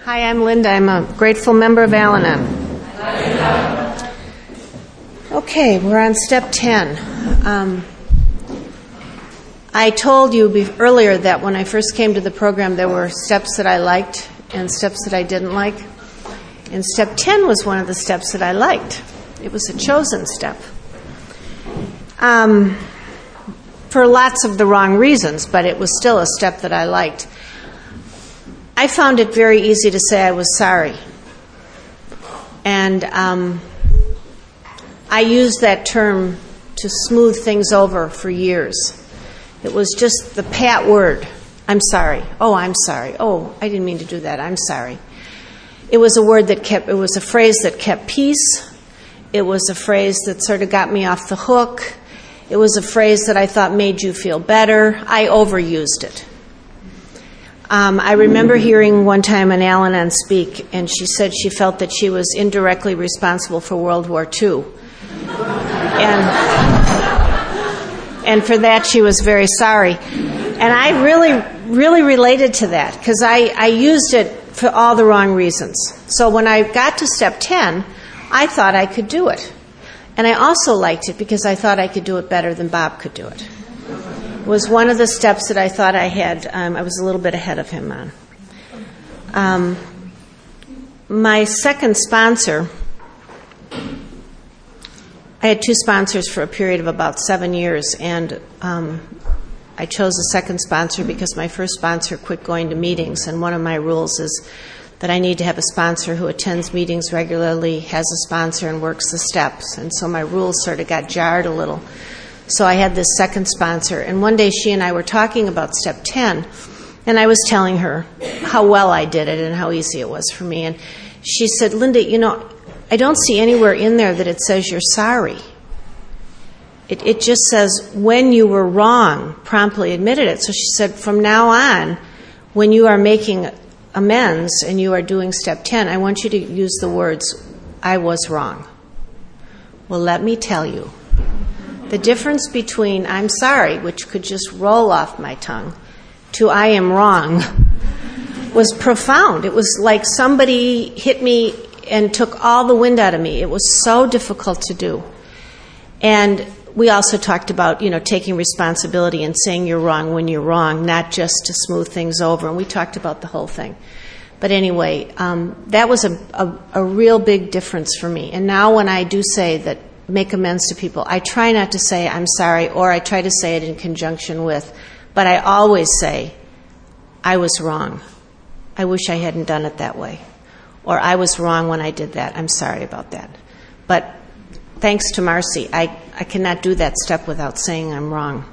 Hi, I'm Linda. I'm a grateful member of Al-Anon. Okay, we're on step 10. I told you earlier that when I first came to the program, there were steps that I liked and steps that I didn't like. And step 10 was one of the steps that I liked. It was a chosen step. For lots of the wrong reasons, but it was still a step that I liked. I found it very easy to say I was sorry. And I used that term to smooth things over for years. It was just the pat word. I'm sorry. Oh, I'm sorry. Oh, I didn't mean to do that. I'm sorry. It was a phrase that kept peace. It was a phrase that sort of got me off the hook. It was a phrase that I thought made you feel better. I overused it. I remember hearing one time an Al-Anon speak, and she said she felt that she was indirectly responsible for World War II. And for that she was very sorry. And I really related to that, because I used it for all the wrong reasons. So when I got to step 10, I thought I could do it. And I also liked it because I thought I could do it better than Bob could do it. It was one of the steps that I thought I had, I was a little bit ahead of him on. My second sponsor, I had two sponsors for a period of about 7 years, and I chose a second sponsor because my first sponsor quit going to meetings, and one of my rules is that I need to have a sponsor who attends meetings regularly, has a sponsor, and works the steps. And so my rules sort of got jarred a little. So I had this second sponsor, and one day she and I were talking about step 10, and I was telling her how well I did it and how easy it was for me. And she said, Linda, I don't see anywhere in there that it says you're sorry. It just says, when you were wrong, promptly admitted it. So she said, from now on, when you are making amends and you are doing step 10, I want you to use the words, I was wrong. Well, let me tell you, the difference between I'm sorry, which could just roll off my tongue, to I am wrong was profound. It was like somebody hit me and took all the wind out of me. It was so difficult to do. And we also talked about, taking responsibility and saying you're wrong when you're wrong, not just to smooth things over. And we talked about the whole thing. But anyway, that was a real big difference for me. And now when I do say that, make amends to people, I try not to say I'm sorry, or I try to say it in conjunction with, but I always say, I was wrong. I wish I hadn't done it that way. Or I was wrong when I did that. I'm sorry about that. But thanks to Marcy, I cannot do that step without saying I'm wrong.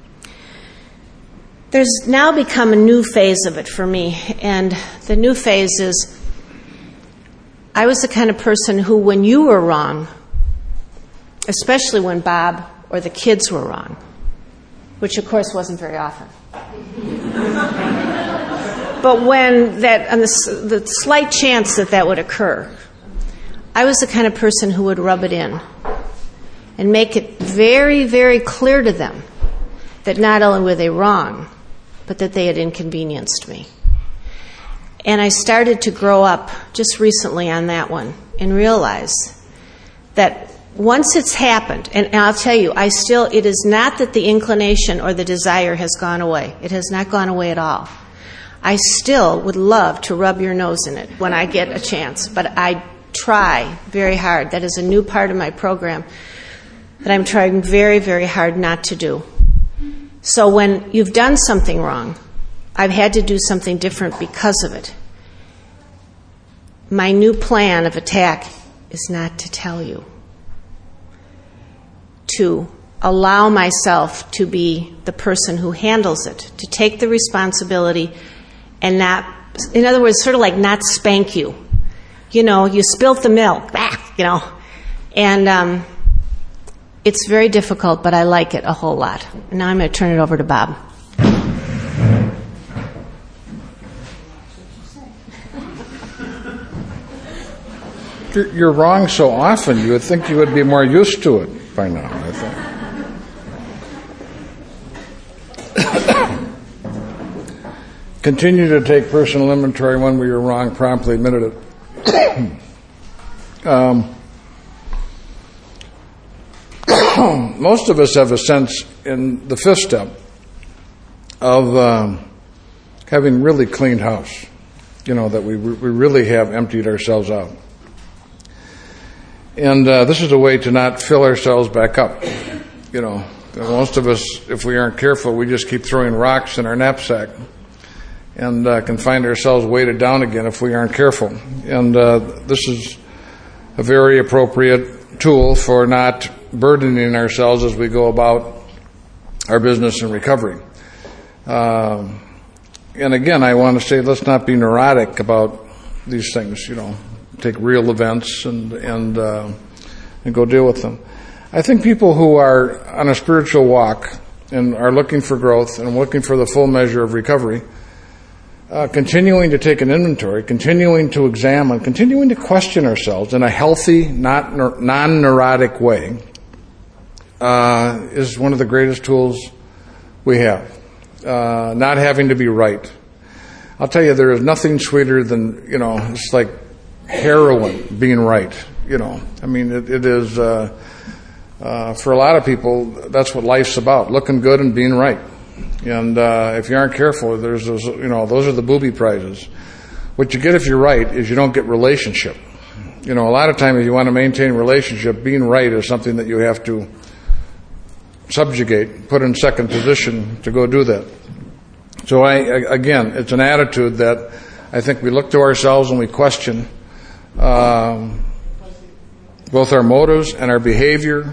There's now become a new phase of it for me, and the new phase is I was the kind of person who, when you were wrong, especially when Bob or the kids were wrong, which of course wasn't very often, but when that, on the slight chance that would occur, I was the kind of person who would rub it in and make it very, very clear to them that not only were they wrong, but that they had inconvenienced me. And I started to grow up just recently on that one and realize that once it's happened, and I'll tell you, it is not that the inclination or the desire has gone away. It has not gone away at all. I still would love to rub your nose in it when I get a chance, but I try very hard. That is a new part of my program that I'm trying very, very hard not to do. So when you've done something wrong, I've had to do something different because of it. My new plan of attack is not to tell you. To allow myself to be the person who handles it, to take the responsibility and not, in other words, sort of like not spank you. You spilt the milk, and it's very difficult, but I like it a whole lot. And now I'm going to turn it over to Bob. You're wrong so often, you would think you would be more used to it by now, I think. continue to take personal inventory. When we were wrong, promptly admitted it. Most of us have a sense in the fifth step of having really cleaned house, that we really have emptied ourselves out. And this is a way to not fill ourselves back up. Most of us, if we aren't careful, we just keep throwing rocks in our knapsack and can find ourselves weighted down again if we aren't careful. And this is a very appropriate tool for not burdening ourselves as we go about our business and recovery. And again, I want to say, let's not be neurotic about these things. Take real events and go deal with them. I think people who are on a spiritual walk and are looking for growth and looking for the full measure of recovery, continuing to take an inventory, continuing to examine, continuing to question ourselves in a healthy, non-neurotic way, is one of the greatest tools we have. Not having to be right. I'll tell you, there is nothing sweeter than, it's like heroin being right. It is, for a lot of people, that's what life's about, looking good and being right. And if you aren't careful, there's those, those are the booby prizes. What you get if you're right is you don't get relationship. A lot of times if you want to maintain relationship, being right is something that you have to subjugate, put in second position to go do that. So again, it's an attitude that I think we look to ourselves and we question both our motives and our behavior.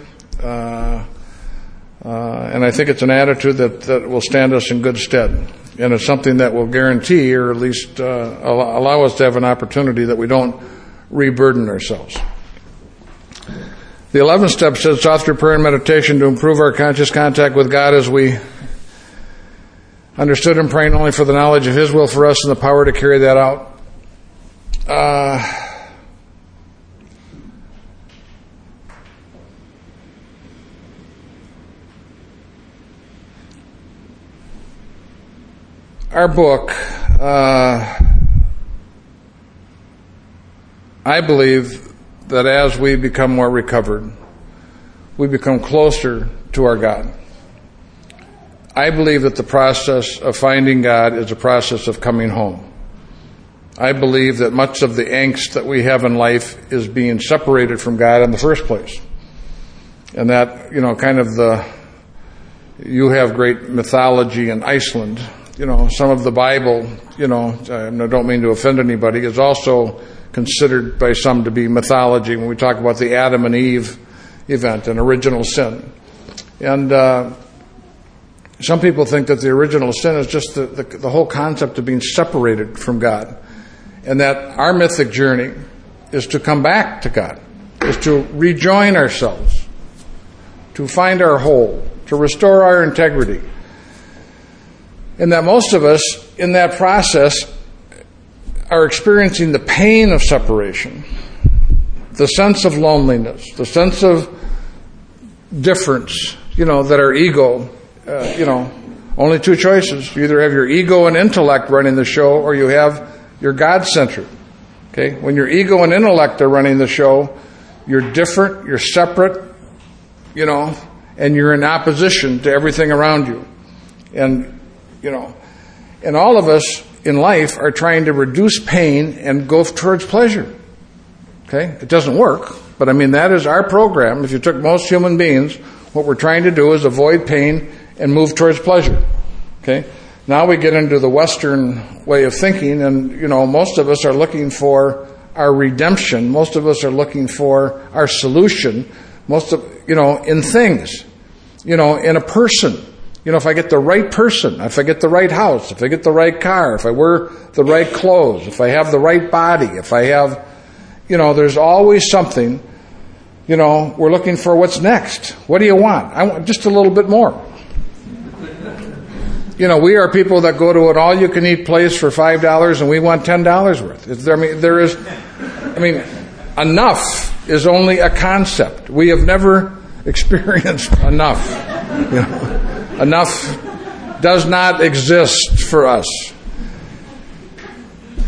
And I think it's an attitude that will stand us in good stead. And it's something that will guarantee, or at least allow us to have an opportunity that we don't re-burden ourselves. The 11th step says, sought through prayer and meditation to improve our conscious contact with God as we understood Him, praying only for the knowledge of His will for us and the power to carry that out. Our book, I believe that as we become more recovered, we become closer to our God. I believe that the process of finding God is a process of coming home. I believe that much of the angst that we have in life is being separated from God in the first place. And that, you have great mythology in Iceland. Some of the Bible, I don't mean to offend anybody, is also considered by some to be mythology when we talk about the Adam and Eve event, an original sin. And some people think that the original sin is just the whole concept of being separated from God. And that our mythic journey is to come back to God, is to rejoin ourselves, to find our whole, to restore our integrity. And that most of us, in that process, are experiencing the pain of separation, the sense of loneliness, the sense of difference, that our ego, only two choices. You either have your ego and intellect running the show, or you have your God-centered. Okay? When your ego and intellect are running the show, you're different, you're separate, and you're in opposition to everything around you. And all of us in life are trying to reduce pain and go towards pleasure. Okay? It doesn't work, but that is our program. If you took most human beings, what we're trying to do is avoid pain and move towards pleasure. Okay? Now we get into the Western way of thinking, and, most of us are looking for our redemption. Most of us are looking for our solution. In things, in a person. If I get the right person, if I get the right house, if I get the right car, if I wear the right clothes, if I have the right body, if I have, there's always something, we're looking for what's next. What do you want? I want just a little bit more. We are people that go to an all-you-can-eat place for $5 and we want $10 worth. Enough is only a concept. We have never experienced enough. Enough does not exist for us.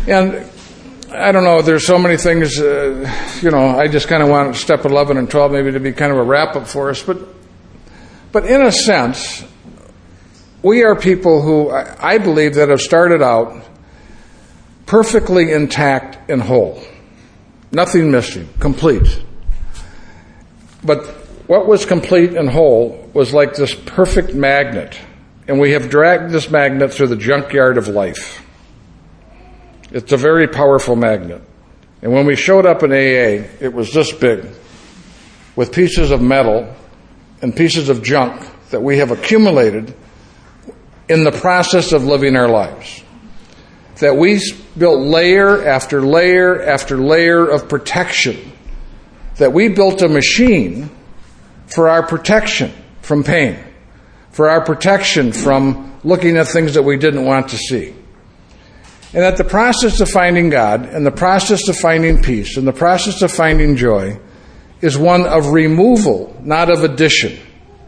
And I don't know, there's so many things, I just kind of want step 11 and 12 maybe to be kind of a wrap-up for us. But in a sense, we are people who I believe that have started out perfectly intact and whole. Nothing missing, complete. But what was complete and whole was like this perfect magnet. And we have dragged this magnet through the junkyard of life. It's a very powerful magnet. And when we showed up in AA, it was this big, with pieces of metal and pieces of junk that we have accumulated in the process of living our lives. That we built layer after layer after layer of protection. That we built a machine for our protection from pain. For our protection from looking at things that we didn't want to see. And that the process of finding God and the process of finding peace and the process of finding joy is one of removal, not of addition.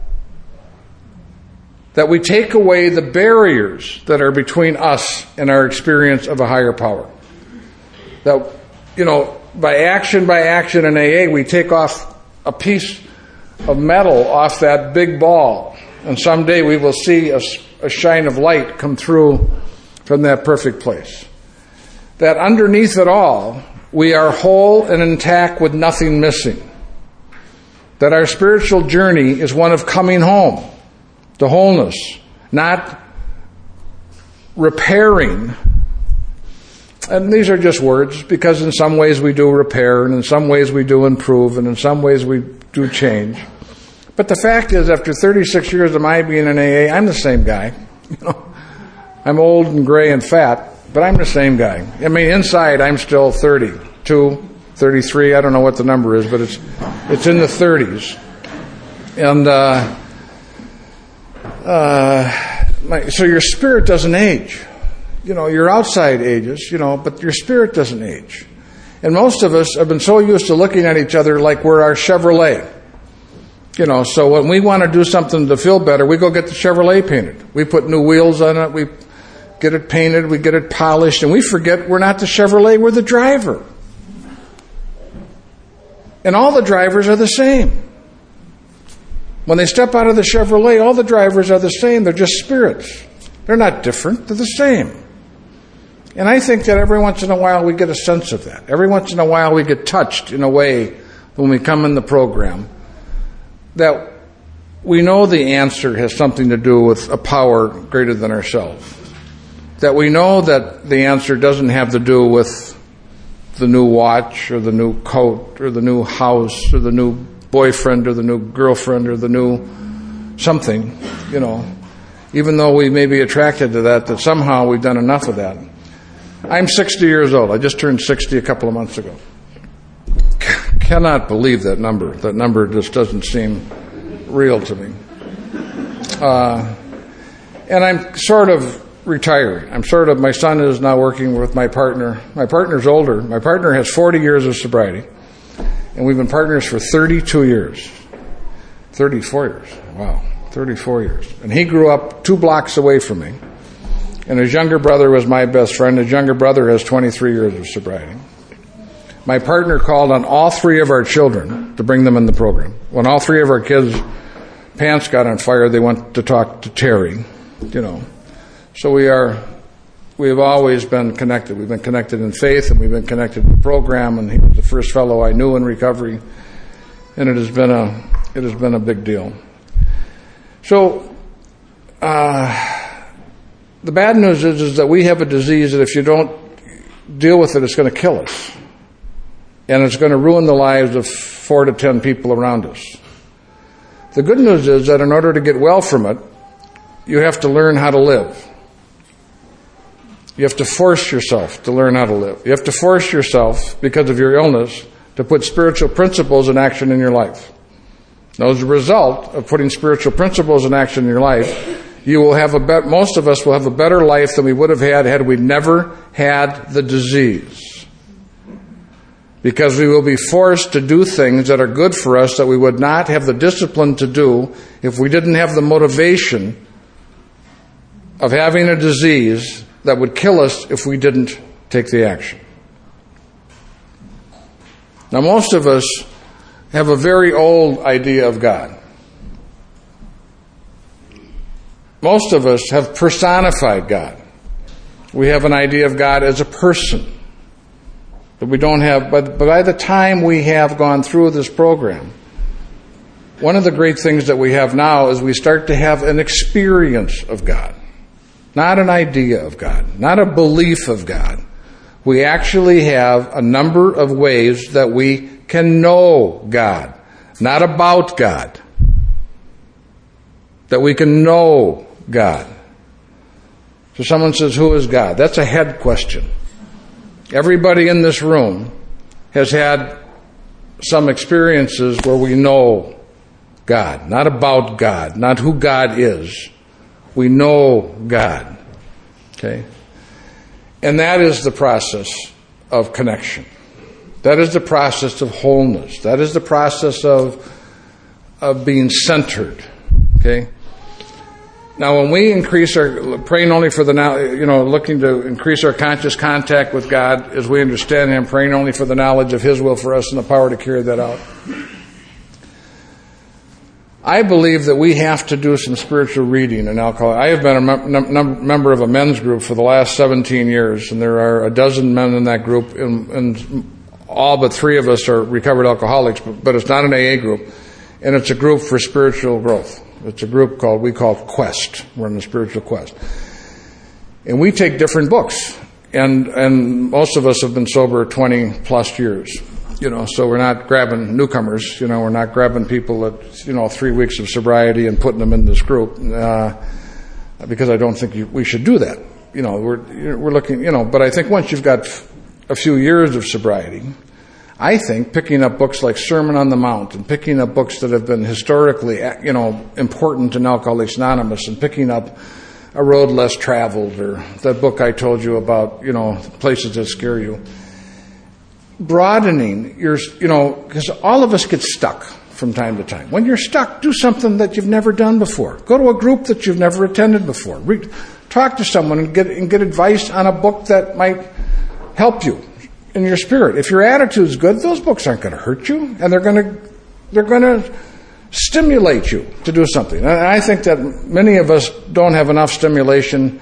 That we take away the barriers that are between us and our experience of a higher power. That, by action in AA, we take off a piece of metal off that big ball. And someday we will see a shine of light come through from that perfect place. That underneath it all, we are whole and intact with nothing missing. That our spiritual journey is one of coming home to wholeness, not repairing. And these are just words, because in some ways we do repair, and in some ways we do improve, and in some ways we do change. But the fact is, after 36 years of my being in AA, I'm the same guy. I'm old and gray and fat, but I'm the same guy. I mean, inside I'm still 32, 33, I don't know what the number is, but it's in the 30s. And so your spirit doesn't age. Your outside ages, but your spirit doesn't age. And most of us have been so used to looking at each other like we're our Chevrolet. So when we want to do something to feel better, we go get the Chevrolet painted. We put new wheels on it, we get it painted, we get it polished, and we forget we're not the Chevrolet, we're the driver. And all the drivers are the same. When they step out of the Chevrolet, all the drivers are the same. They're just spirits. They're not different. They're the same. And I think that every once in a while we get a sense of that. Every once in a while we get touched in a way when we come in the program that we know the answer has something to do with a power greater than ourselves. That we know that the answer doesn't have to do with the new watch or the new coat or the new house or the new boyfriend or the new girlfriend or the new something, even though we may be attracted to that somehow we've done enough of that. I'm 60 years old. I just turned 60 a couple of months ago. Cannot believe that number. That number just doesn't seem real to me. And I'm sort of retired. My son is now working with my partner. My partner's older. My partner has 40 years of sobriety. And we've been partners for 32 years. 34 years. Wow. 34 years. And he grew up 2 blocks away from me. And his younger brother was my best friend. His younger brother has 23 years of sobriety. My partner called on all 3 of our children to bring them in the program. When all 3 of our kids' pants got on fire, they went to talk to Terry, So we have always been connected. We've been connected in faith, and we've been connected in the program, and he was the first fellow I knew in recovery, and it has been a big deal. So, the bad news is that we have a disease that if you don't deal with it, it's going to kill us. And it's going to ruin the lives of 4 to 10 people around us. The good news is that in order to get well from it, you have to learn how to live. You have to force yourself to learn how to live. You have to force yourself, because of your illness, to put spiritual principles in action in your life. Now, as a result of putting spiritual principles in action in your life, you will have most of us will have a better life than we would have had we never had the disease. Because we will be forced to do things that are good for us that we would not have the discipline to do if we didn't have the motivation of having a disease that would kill us if we didn't take the action. Now, most of us have a very old idea of God. Most of us have personified God. We have an idea of God as a person. But we don't have, but by the time we have gone through this program, one of the great things that we have now is we start to have an experience of God. Not an idea of God, not a belief of God. We actually have a number of ways that we can know God, not about God. That we can know God. So someone says, who is God? That's a head question. Everybody in this room has had some experiences where we know God, not about God, not who God is. We know God. Okay? And that is the process of connection. That is the process of wholeness. That is the process of being centered. Okay? Now, when we increase our, praying only for the now, looking to increase our conscious contact with God as we understand Him, praying only for the knowledge of His will for us and the power to carry that out. I believe that we have to do some spiritual reading in alcohol. I have been a member of a men's group for the last 17 years, and there are a dozen men in that group, and all but 3 of us are recovered alcoholics, but it's not an AA group, and it's a group for spiritual growth. It's a group we call Quest. We're in the spiritual quest. And we take different books, and most of us have been sober 20 plus years. So we're not grabbing newcomers. We're not grabbing people at 3 weeks of sobriety and putting them in this group, because I don't think we should do that. We're looking. But I think once you've got a few years of sobriety, I think picking up books like Sermon on the Mount and picking up books that have been historically, important in Alcoholics Anonymous, and picking up A Road Less Traveled, or that book I told you about, Places That Scare You. Broadening your, because all of us get stuck from time to time. When you're stuck, do something that you've never done before. Go to a group that you've never attended before. Talk to someone and get advice on a book that might help you in your spirit. If your attitude's good, those books aren't going to hurt you, and they're going to stimulate you to do something. And I think that many of us don't have enough stimulation.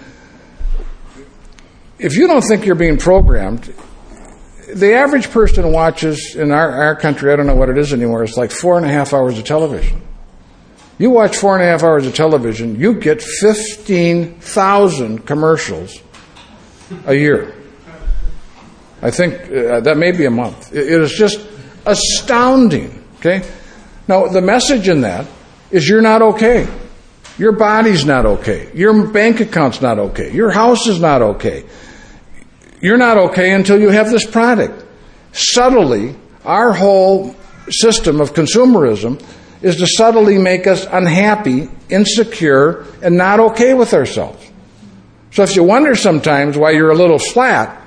If you don't think you're being programmed, the average person watches, in our country, I don't know what it is anymore, it's like 4.5 hours of television. You watch 4.5 hours of television, you get 15,000 commercials a year. I think that may be a month. It is just astounding. Okay? Now, the message in that is you're not okay. Your body's not okay. Your bank account's not okay. Your house is not okay. You're not okay until you have this product. Subtly, our whole system of consumerism is to subtly make us unhappy, insecure, and not okay with ourselves. So if you wonder sometimes why you're a little flat,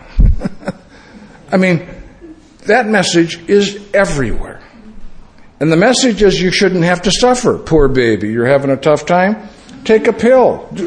that message is everywhere. And the message is you shouldn't have to suffer. Poor baby, you're having a tough time? Take a pill. But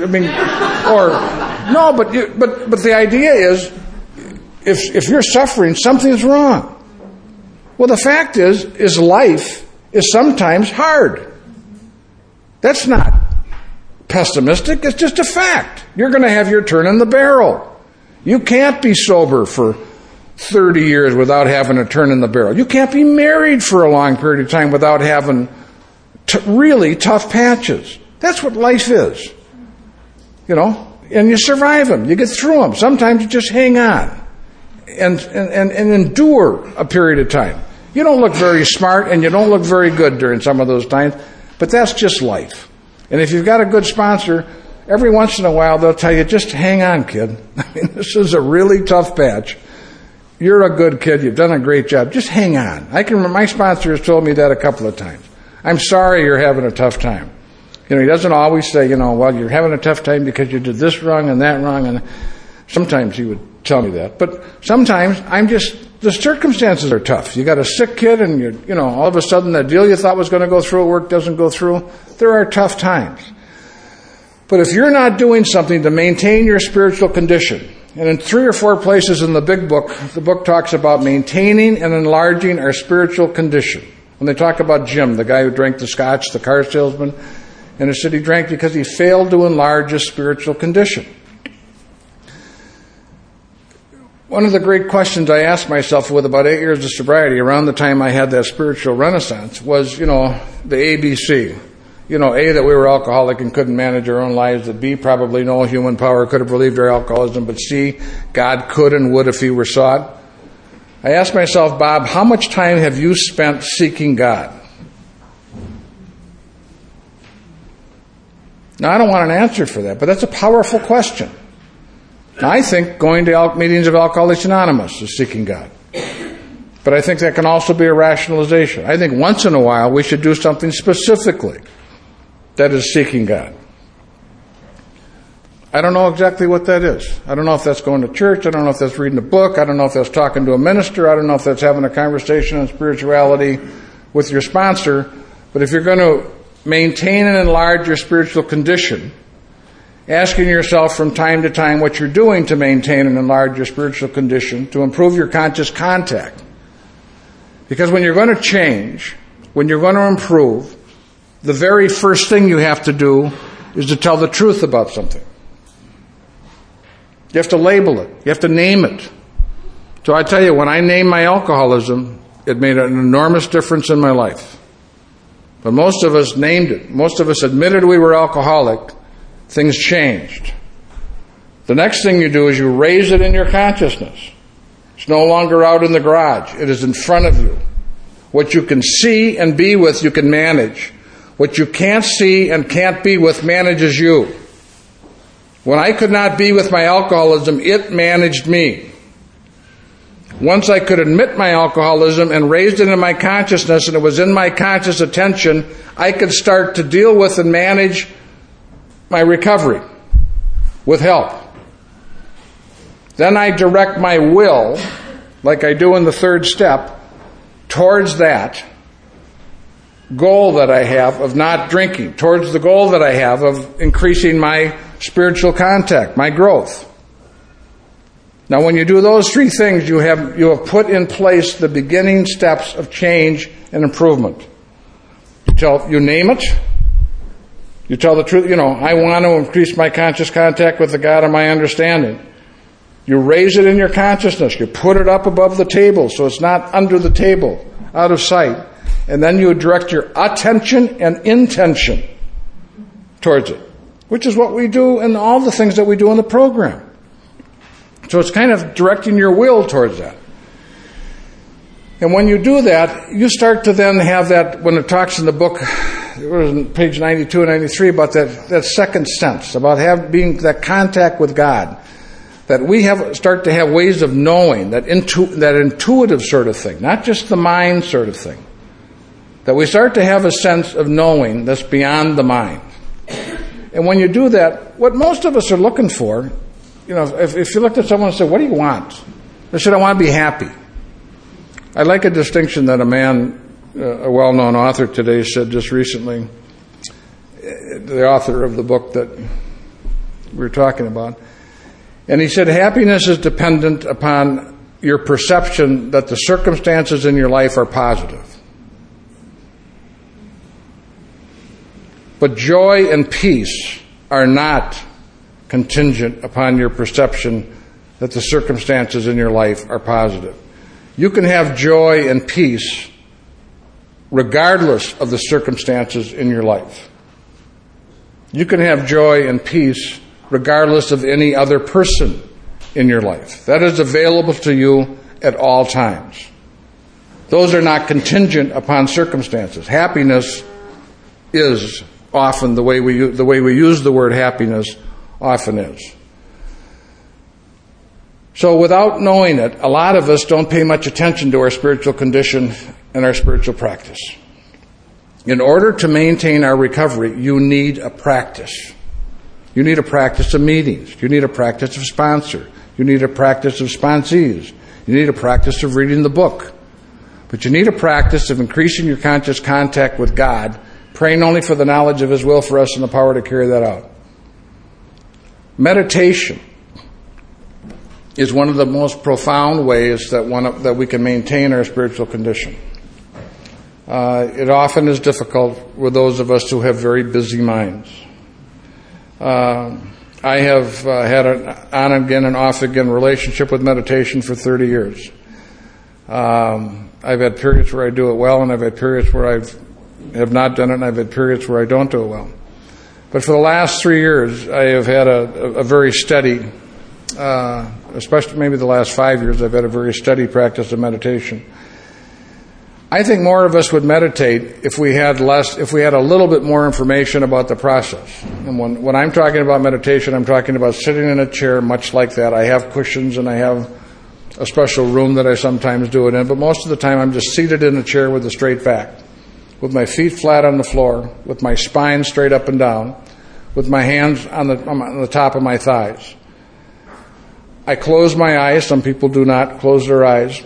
the idea is, if you're suffering, something's wrong. Well, the fact is life is sometimes hard. That's not pessimistic. It's just a fact. You're going to have your turn in the barrel. You can't be sober for 30 years without having a turn in the barrel. You can't be married for a long period of time without having really tough patches. That's what life is. And you survive them. You get through them. Sometimes you just hang on and endure a period of time. You don't look very smart and you don't look very good during some of those times, but that's just life. And if you've got a good sponsor, every once in a while they'll tell you, just hang on, kid. This is a really tough patch. You're a good kid. You've done a great job. Just hang on. I can remember my sponsor has told me that a couple of times. I'm sorry you're having a tough time. He doesn't always say, well, you're having a tough time because you did this wrong and that wrong. And sometimes he would tell me that. But sometimes the circumstances are tough. You got a sick kid and all of a sudden that deal you thought was going to go through at work doesn't go through. There are tough times. But if you're not doing something to maintain your spiritual condition, And in 3 or 4 places in the big book, the book talks about maintaining and enlarging our spiritual condition. When they talk about Jim, the guy who drank the scotch, the car salesman, and it said he drank because he failed to enlarge his spiritual condition. One of the great questions I asked myself with about 8 years of sobriety, around the time I had that spiritual renaissance, was, the ABC. A, that we were alcoholic and couldn't manage our own lives, that B, probably no human power could have relieved our alcoholism, but C, God could and would if he were sought. I asked myself, Bob, how much time have you spent seeking God? Now, I don't want an answer for that, but that's a powerful question. Now, I think going to meetings of Alcoholics Anonymous is seeking God. But I think that can also be a rationalization. I think once in a while we should do something specifically that is seeking God. I don't know exactly what that is. I don't know if that's going to church. I don't know if that's reading a book. I don't know if that's talking to a minister. I don't know if that's having a conversation on spirituality with your sponsor. But if you're going to maintain and enlarge your spiritual condition, asking yourself from time to time what you're doing to maintain and enlarge your spiritual condition, to improve your conscious contact. Because when you're going to change, when you're going to improve, the very first thing you have to do is to tell the truth about something. You have to label it. You have to name it. So I tell you, when I named my alcoholism, it made an enormous difference in my life. But most of us named it. Most of us admitted we were alcoholic. Things changed. The next thing you do is you raise it in your consciousness. It's no longer out in the garage. It is in front of you. What you can see and be with, you can manage. What you can't see and can't be with manages you. When I could not be with my alcoholism, it managed me. Once I could admit my alcoholism and raised it in my consciousness, and it was in my conscious attention, I could start to deal with and manage my recovery with help. Then I direct my will, like I do in the third step, towards that goal that I have of not drinking, towards the goal that I have of increasing my spiritual contact, my growth. Now, when you do those 3 things, you have put in place the beginning steps of change and improvement. You name it. You tell the truth. I want to increase my conscious contact with the God of my understanding. You raise it in your consciousness. You put it up above the table so it's not under the table, out of sight. And then you direct your attention and intention towards it, which is what we do in all the things that we do in the program. So it's kind of directing your will towards that. And when you do that, you start to then have that, when it talks in the book, it was on page 92 and 93, about that second sense, about being that contact with God, that we start to have ways of knowing, that intuitive sort of thing, not just the mind sort of thing. That we start to have a sense of knowing that's beyond the mind. And when you do that, what most of us are looking for, if you looked at someone and said, what do you want? They said, I want to be happy. I like a distinction that a man, a well-known author today, said just recently, the author of the book that we were talking about. And he said, happiness is dependent upon your perception that the circumstances in your life are positive. But joy and peace are not contingent upon your perception that the circumstances in your life are positive. You can have joy and peace regardless of the circumstances in your life. You can have joy and peace regardless of any other person in your life. That is available to you at all times. Those are not contingent upon circumstances. Happiness is often the way we use the word happiness often is. So without knowing it, a lot of us don't pay much attention to our spiritual condition and our spiritual practice. In order to maintain our recovery, you need a practice. You need a practice of meetings. You need a practice of sponsor. You need a practice of sponsees. You need a practice of reading the book. But you need a practice of increasing your conscious contact with God, praying only for the knowledge of His will for us and the power to carry that out. Meditation is one of the most profound ways that we can maintain our spiritual condition. It often is difficult with those of us who have very busy minds. I have had an on again and off again relationship with meditation for 30 years. I've had periods where I do it well, and I've had periods where I have not done it, and I've had periods where I don't do it well. But for the last 3 years, I have had a very steady, especially maybe the last 5 years, I've had a very steady practice of meditation. I think more of us would meditate if we had a little bit more information about the process. And when I'm talking about meditation, I'm talking about sitting in a chair much like that. I have cushions and I have a special room that I sometimes do it in, but most of the time I'm just seated in a chair with a straight back, with my feet flat on the floor, with my spine straight up and down, with my hands on the top of my thighs. I close my eyes. Some people do not close their eyes.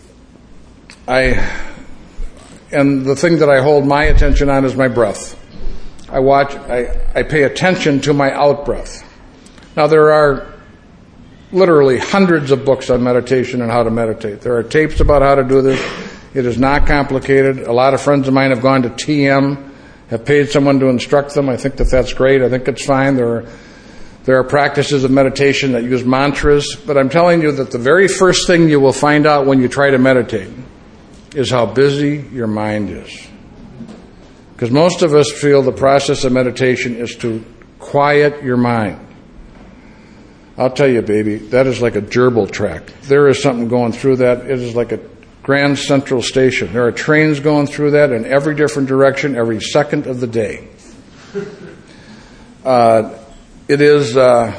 And the thing that I hold my attention on is my breath. I pay attention to my out-breath. Now, there are literally hundreds of books on meditation and how to meditate. There are tapes about how to do this. It is not complicated. A lot of friends of mine have gone to TM, have paid someone to instruct them. I think that's great. I think it's fine. There are practices of meditation that use mantras. But I'm telling you that the very first thing you will find out when you try to meditate is how busy your mind is. Because most of us feel the process of meditation is to quiet your mind. I'll tell you, baby, that is like a gerbil track. There is something going through that. It is like a Grand Central Station. There are trains going through that in every different direction every second of the day. It is, and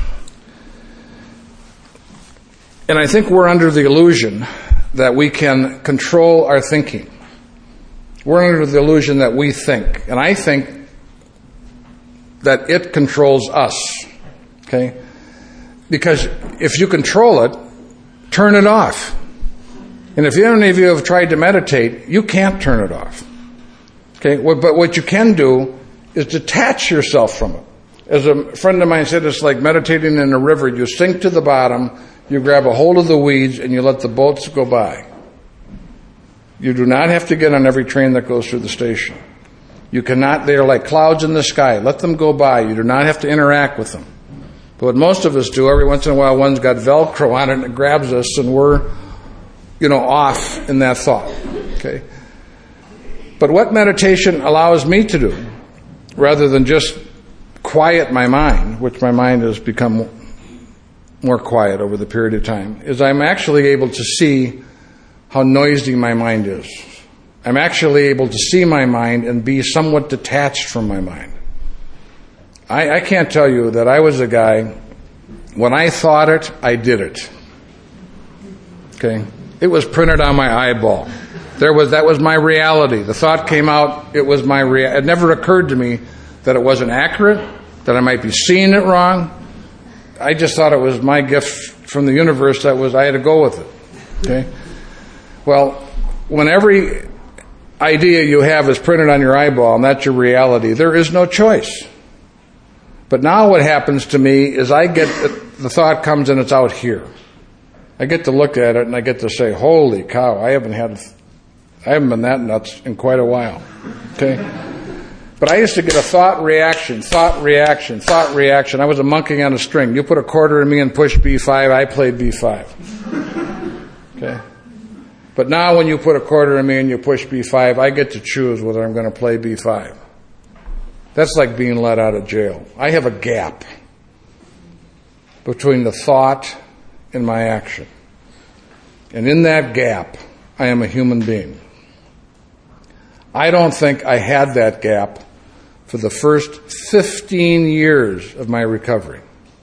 I think we're under the illusion that we can control our thinking. We're under the illusion that we think. And I think that it controls us. Okay? Because if you control it, turn it off. And if any of you have tried to meditate, you can't turn it off. Okay? But what you can do is detach yourself from it. As a friend of mine said, it's like meditating in a river. You sink to the bottom, you grab a hold of the weeds, and you let the boats go by. You do not have to get on every train that goes through the station. You cannot, they are like clouds in the sky. Let them go by. You do not have to interact with them. But what most of us do, every once in a while, one's got Velcro on it and it grabs us, and we're, off in that thought. Okay? But what meditation allows me to do, rather than just quiet my mind, which my mind has become more quiet over the period of time, is I'm actually able to see how noisy my mind is. I'm actually able to see my mind and be somewhat detached from my mind. I can't tell you that I was a guy, when I thought it, I did it. Okay? It was printed on my eyeball. That was my reality. The thought came out, it was my reality. It never occurred to me that it wasn't accurate, that I might be seeing it wrong. I just thought it was my gift from the universe I had to go with it. Okay? Well, when every idea you have is printed on your eyeball and that's your reality, there is no choice. But now what happens to me is the thought comes and it's out here. I get to look at it and I get to say, holy cow, I haven't been that nuts in quite a while. Okay? But I used to get a thought reaction. I was a monkey on a string. You put a quarter in me and push B5, I played B5. Okay? But now when you put a quarter in me and you push B5, I get to choose whether I'm going to play B5. That's like being let out of jail. I have a gap between the thought and my action. And in that gap, I am a human being. I don't think I had that gap for the first 15 years of my recovery.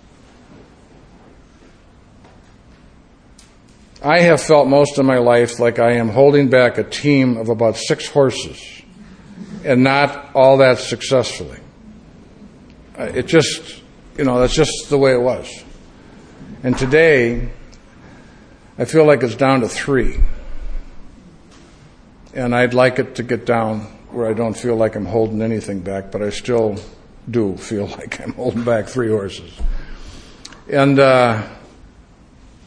I have felt most of my life like I am holding back a team of about 6 horses, and not all that successfully. It just, that's just the way it was. And today, I feel like it's down to 3. And I'd like it to get down where I don't feel like I'm holding anything back, but I still do feel like I'm holding back 3 horses. And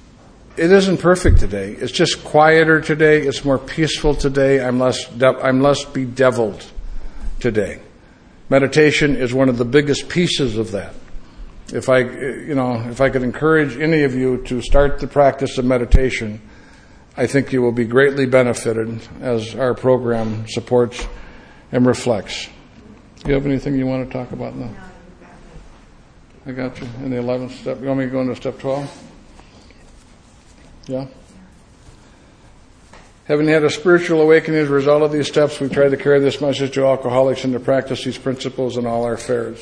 it isn't perfect today. It's just quieter today. It's more peaceful today. I'm less bedeviled today. Meditation is one of the biggest pieces of that. If I could encourage any of you to start the practice of meditation, I think you will be greatly benefited as our program supports and reflects. Do you have anything you want to talk about now? I got you. In the 11th step. You want me to go into step 12? Yeah? Having had a spiritual awakening as a result of these steps, we try to carry this message to alcoholics and to practice these principles in all our affairs.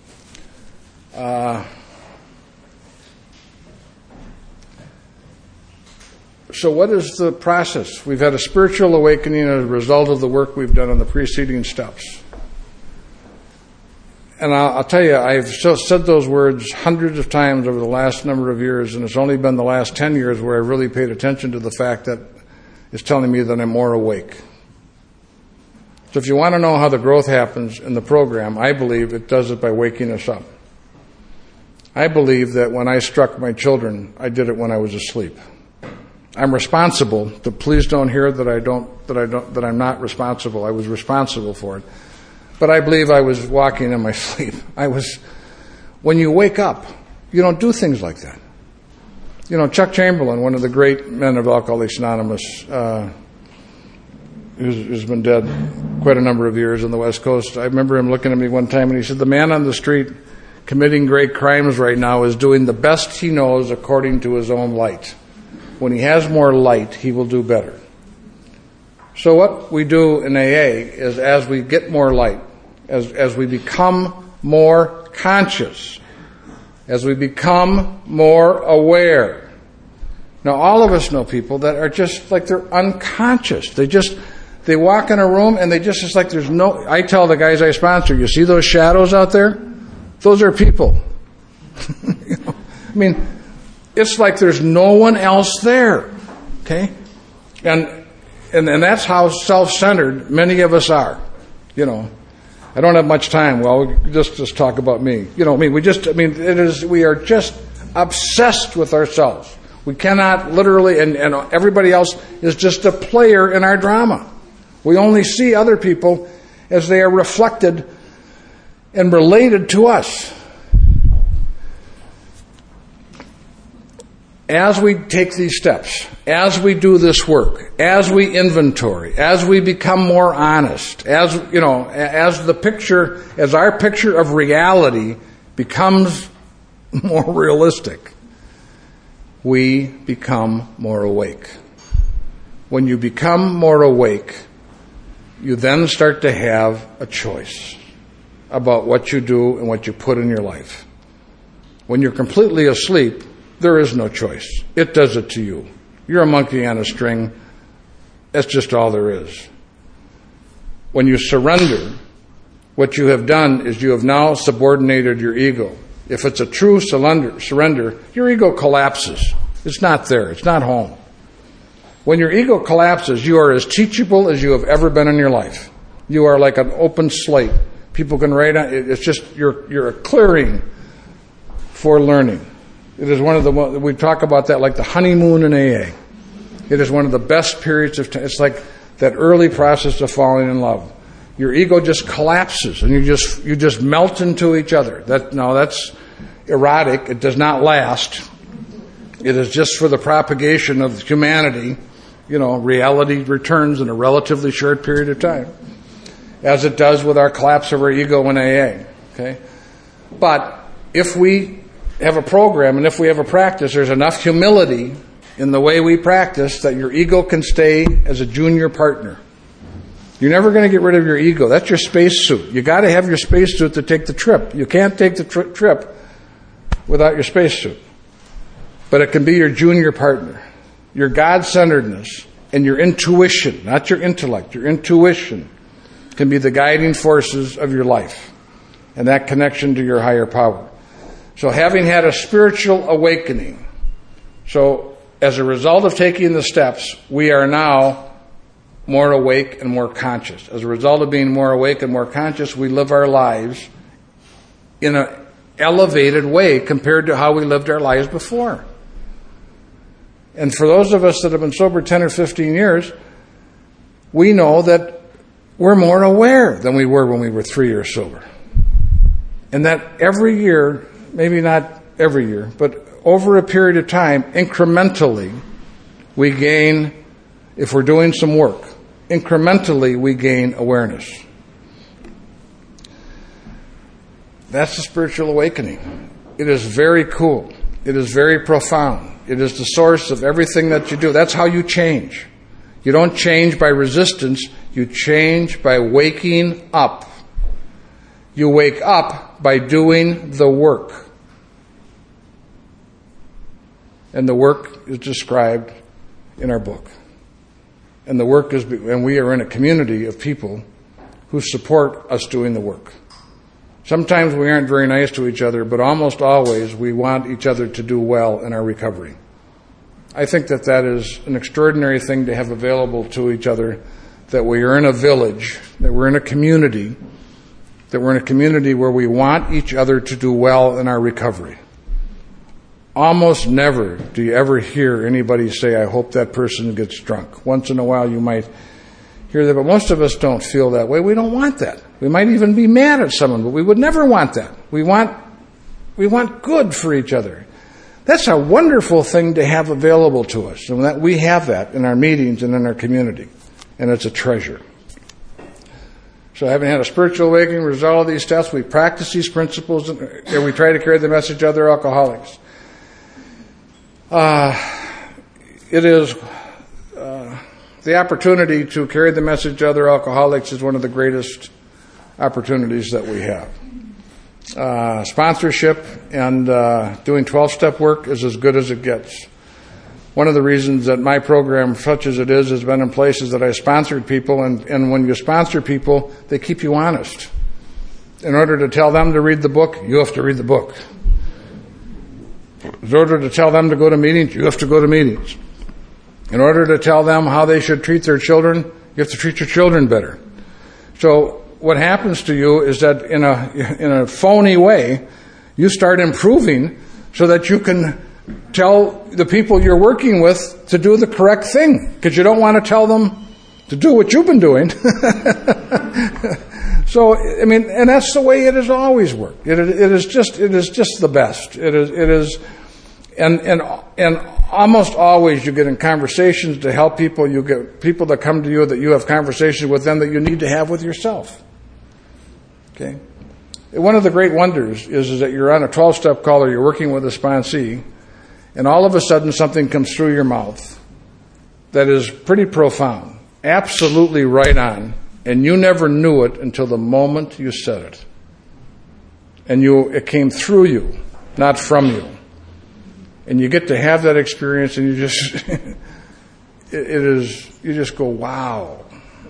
So what is the process? We've had a spiritual awakening as a result of the work we've done on the preceding steps. And I'll tell you, I've said those words hundreds of times over the last number of years, and it's only been the last 10 years where I really paid attention to the fact that it's telling me that I'm more awake. So if you want to know how the growth happens in the program, I believe it does it by waking us up. I believe that when I struck my children, I did it when I was asleep. I'm responsible. Please don't hear that I'm not responsible. I was responsible for it. But I believe I was walking in my sleep. When you wake up, you don't do things like that. You know, Chuck Chamberlain, one of the great men of Alcoholics Anonymous, who's been dead quite a number of years on the West Coast, I remember him looking at me one time and he said, the man on the street committing great crimes right now is doing the best he knows according to his own light. When he has more light, he will do better. So what we do in AA is as we get more light, as we become more conscious, as we become more aware. Now all of us know people that are just like they're unconscious. They walk in a room and it's like there's no, I tell the guys I sponsor, you see those shadows out there? Those are people. You know? I mean, it's like there's no one else there. Okay? And that's how self-centered many of us are. You know, I don't have much time. Well, just talk about me. You know, we are just obsessed with ourselves. We cannot literally, and everybody else is just a player in our drama. We only see other people as they are reflected and related to us. As we take these steps, as we do this work, as we inventory, as we become more honest, as our picture of reality becomes more realistic, we become more awake. When you become more awake, you then start to have a choice about what you do and what you put in your life. When you're completely asleep, there is no choice. It does it to you. You're a monkey on a string. That's just all there is. When you surrender, what you have done is you have now subordinated your ego. If it's a true surrender, your ego collapses. It's not there. It's not home. When your ego collapses, you are as teachable as you have ever been in your life. You are like an open slate. People can write on it. It's just you're a clearing for learning. It is one of we talk about that like the honeymoon in AA. It is one of the best periods of time. It's like that early process of falling in love. Your ego just collapses and you just melt into each other. That's erotic. It does not last. It is just for the propagation of humanity. You know, reality returns in a relatively short period of time, as it does with our collapse of our ego in AA. Okay, but if we have a program and if we have a practice, there's enough humility in the way we practice that your ego can stay as a junior partner. You're never going to get rid of your ego. That's your spacesuit. You got to have your spacesuit to take the trip. You can't take the trip without your spacesuit. But it can be your junior partner. Your God-centeredness and your intuition, not your intellect, your intuition can be the guiding forces of your life and that connection to your higher power. So having had a spiritual awakening, so as a result of taking the steps, we are now more awake and more conscious. As a result of being more awake and more conscious, we live our lives in an elevated way compared to how we lived our lives before. And for those of us that have been sober 10 or 15 years, we know that we're more aware than we were when we were 3 years sober. And that every year, maybe not every year, but over a period of time, incrementally, we gain, if we're doing some work, incrementally we gain awareness. That's the spiritual awakening. It is very cool. It is very profound. It is the source of everything that you do. That's how you change. You don't change by resistance. You change by waking up. You wake up by doing the work. And the work is described in our book. And the work is, and we are in a community of people who support us doing the work. Sometimes we aren't very nice to each other, but almost always we want each other to do well in our recovery. I think that that is an extraordinary thing to have available to each other, that we are in a village, that we're in a community, that we're in a community where we want each other to do well in our recovery. Almost never do you ever hear anybody say, I hope that person gets drunk. Once in a while you might hear that, but most of us don't feel that way. We don't want that. We might even be mad at someone, but we would never want that. We want good for each other. That's a wonderful thing to have available to us, and that we have that in our meetings and in our community, and it's a treasure. So having had a spiritual awakening, resolve all these steps, we practice these principles, and we try to carry the message to other alcoholics. It is the opportunity to carry the message to other alcoholics is one of the greatest opportunities that we have. Sponsorship and doing 12-step work is as good as it gets. One of the reasons that my program, such as it is, has been in places that I sponsored people, and when you sponsor people, they keep you honest. In order to tell them to read the book, you have to read the book. In order to tell them to go to meetings, you have to go to meetings. In order to tell them how they should treat their children, you have to treat your children better. So what happens to you is that in a phony way, you start improving so that you can tell the people you're working with to do the correct thing, because you don't want to tell them to do what you've been doing. So, I mean, and that's the way it has always worked. It is just the best. It is, and almost always you get in conversations to help people. You get people that come to you that you have conversations with them that you need to have with yourself. Okay? One of the great wonders is that you're on a 12-step call or you're working with a sponsee, and all of a sudden something comes through your mouth that is pretty profound, absolutely right on, and you never knew it until the moment you said it. And it came through you, not from you. And you get to have that experience, and you just, you just go, wow.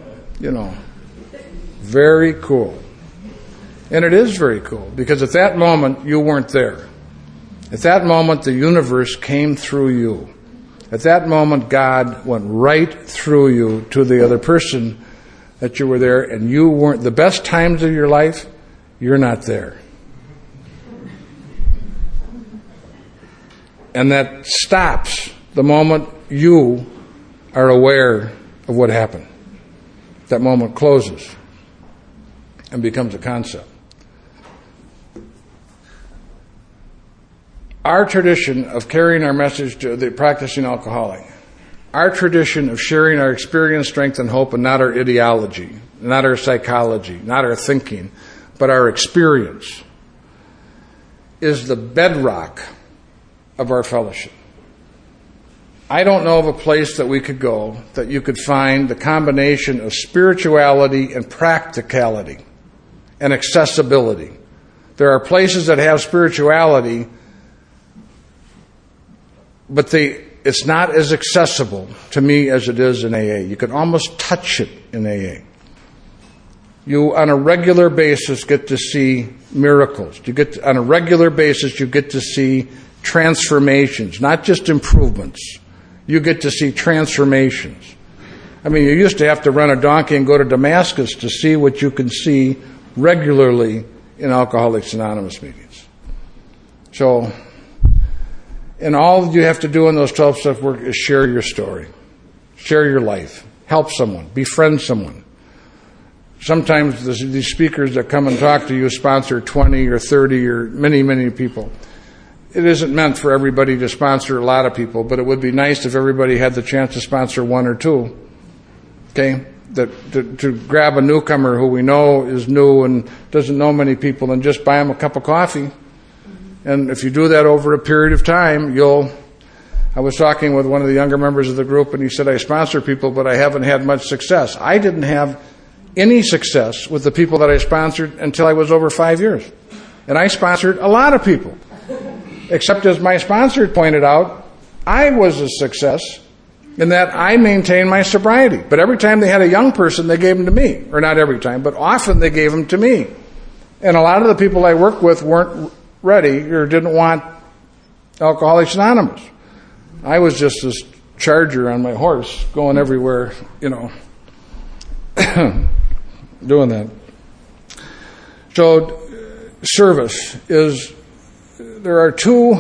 Very cool. And it is very cool, because at that moment, you weren't there. At that moment, the universe came through you. At that moment, God went right through you to the other person that you were there, and you weren't. The best times of your life, you're not there. And that stops the moment you are aware of what happened. That moment closes and becomes a concept. Our tradition of carrying our message to the practicing alcoholic, our tradition of sharing our experience, strength, and hope, and not our ideology, not our psychology, not our thinking, but our experience, is the bedrock of our fellowship. I don't know of a place that we could go that you could find the combination of spirituality and practicality and accessibility. There are places that have spirituality, but it's not as accessible to me as it is in AA. You can almost touch it in AA. You, on a regular basis, get to see miracles. On a regular basis, you get to see transformations, not just improvements. You get to see transformations. I mean, you used to have to run a donkey and go to Damascus to see what you can see regularly in Alcoholics Anonymous meetings. So, And all you have to do in those 12-step work is share your story, share your life, help someone, befriend someone. Sometimes these speakers that come and talk to you sponsor 20 or 30 or many, many people. It isn't meant for everybody to sponsor a lot of people, but it would be nice if everybody had the chance to sponsor one or two. Okay? To grab a newcomer who we know is new and doesn't know many people and just buy them a cup of coffee. And if you do that over a period of time, I was talking with one of the younger members of the group, and he said, I sponsor people, but I haven't had much success. I didn't have any success with the people that I sponsored until I was over 5 years. And I sponsored a lot of people. Except as my sponsor pointed out, I was a success in that I maintained my sobriety. But every time they had a young person, they gave them to me. Or not every time, but often they gave them to me. And a lot of the people I worked with weren't ready or didn't want Alcoholics Anonymous. I was just this charger on my horse going everywhere, doing that. So service is, there are two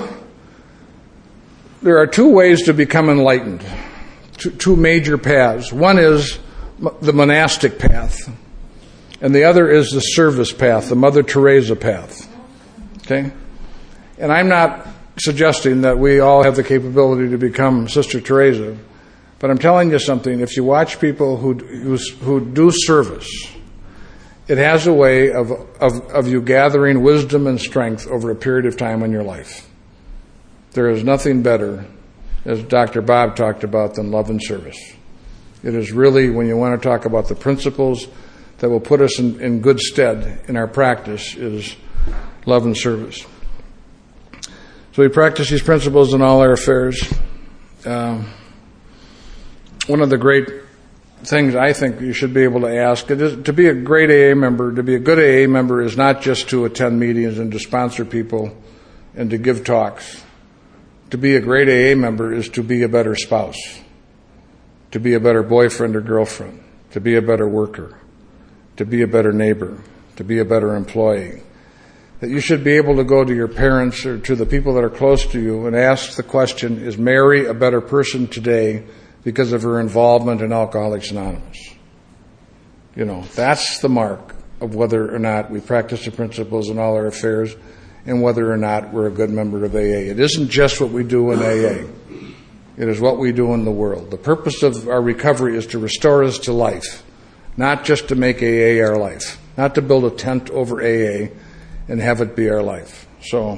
ways to become enlightened, two major paths. One is the monastic path, and the other is the service path, the Mother Teresa path. Okay? And I'm not suggesting that we all have the capability to become Sister Teresa, but I'm telling you something. If you watch people who do service, it has a way of you gathering wisdom and strength over a period of time in your life. There is nothing better, as Dr. Bob talked about, than love and service. It is really, when you want to talk about the principles that will put us in good stead in our practice, is love and service. So we practice these principles in all our affairs. One of the great things I think you should be able to ask is to be a great AA member. To be a good AA member is not just to attend meetings and to sponsor people and to give talks. To be a great AA member is to be a better spouse, to be a better boyfriend or girlfriend, to be a better worker, to be a better neighbor, to be a better employee. That you should be able to go to your parents or to the people that are close to you and ask the question, is Mary a better person today because of her involvement in Alcoholics Anonymous? That's the mark of whether or not we practice the principles in all our affairs and whether or not we're a good member of AA. It isn't just what we do in AA. It is what we do in the world. The purpose of our recovery is to restore us to life, not just to make AA our life, not to build a tent over AA and have it be our life. So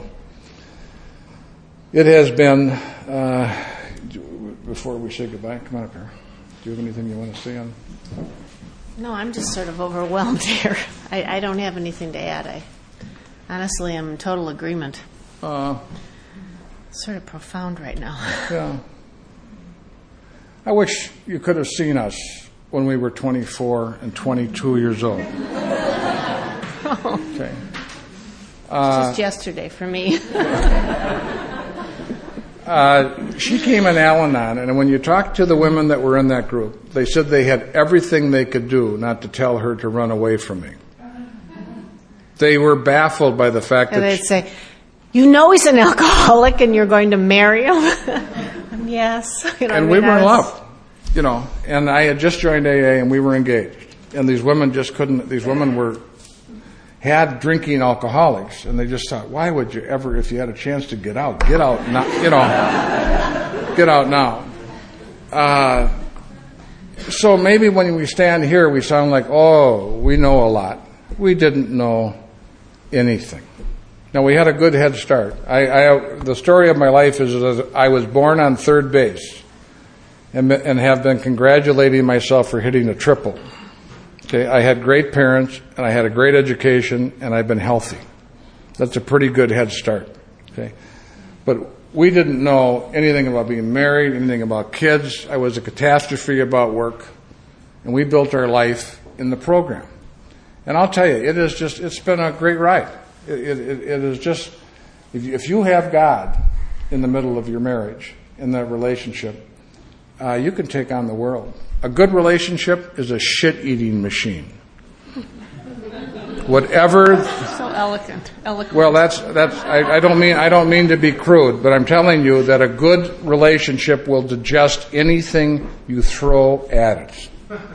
it has been, before we say goodbye, come on up here. Do you have anything you want to say on? No, I'm just sort of overwhelmed here. I don't have anything to add. Honestly, I'm in total agreement. Sort of profound right now. Yeah. I wish you could have seen us when we were 24 and 22 years old. Okay. Just yesterday for me. She came in Al-Anon, and when you talk to the women that were in that group, they said they had everything they could do not to tell her to run away from me. They were baffled by the fact that... And they'd say, he's an alcoholic and you're going to marry him? Yes. And we were in love, and I had just joined AA and we were engaged. And these women just couldn't, had drinking alcoholics, and they just thought, why would you ever, if you had a chance to get out now, get out now. So maybe when we stand here, we sound like, we know a lot. We didn't know anything. Now, we had a good head start. The story of my life is that I was born on third base and have been congratulating myself for hitting a triple. Okay, I had great parents, and I had a great education, and I've been healthy. That's a pretty good head start. Okay, but we didn't know anything about being married, anything about kids. I was a catastrophe about work, and we built our life in the program. And I'll tell you, it's been a great ride. It is just, if you have God in the middle of your marriage, in that relationship, you can take on the world. A good relationship is a shit-eating machine. Whatever. So eloquent. Well, I don't mean to be crude, but I'm telling you that a good relationship will digest anything you throw at it.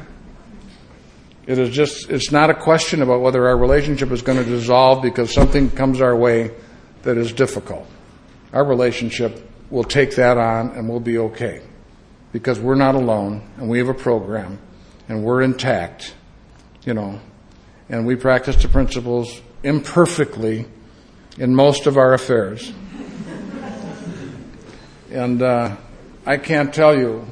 It's not a question about whether our relationship is going to dissolve because something comes our way that is difficult. Our relationship will take that on and we'll be okay because we're not alone and we have a program and we're intact, and we practice the principles imperfectly in most of our affairs. And I can't tell you,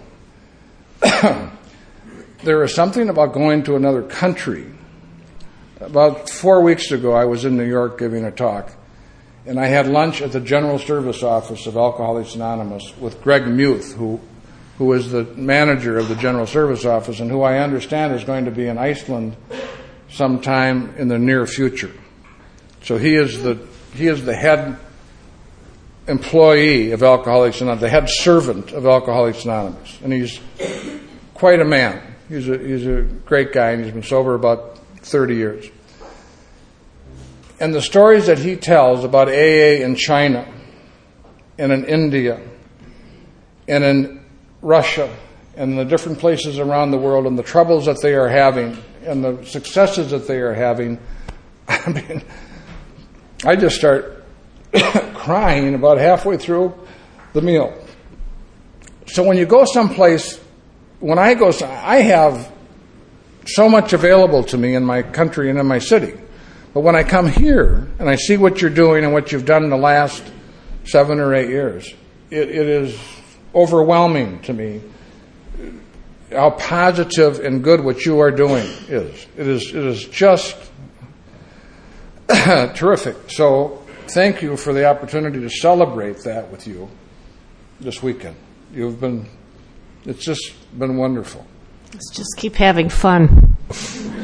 there is something about going to another country. About 4 weeks ago, I was in New York giving a talk, and I had lunch at the General Service Office of Alcoholics Anonymous with Greg Muth, who is the manager of the General Service Office and who I understand is going to be in Iceland sometime in the near future. So he is the head employee of Alcoholics Anonymous, the head servant of Alcoholics Anonymous, and he's quite a man. He's a great guy, and he's been sober about 30 years. And the stories that he tells about AA in China and in India and in Russia and the different places around the world and the troubles that they are having and the successes that they are having, I mean, I just start crying about halfway through the meal. So when you go someplace, I have so much available to me in my country and in my city. But when I come here and I see what you're doing and what you've done in the last 7 or 8 years, it is overwhelming to me how positive and good what you are doing is. It is just terrific. So thank you for the opportunity to celebrate that with you this weekend. It's just been wonderful. Let's just keep having fun.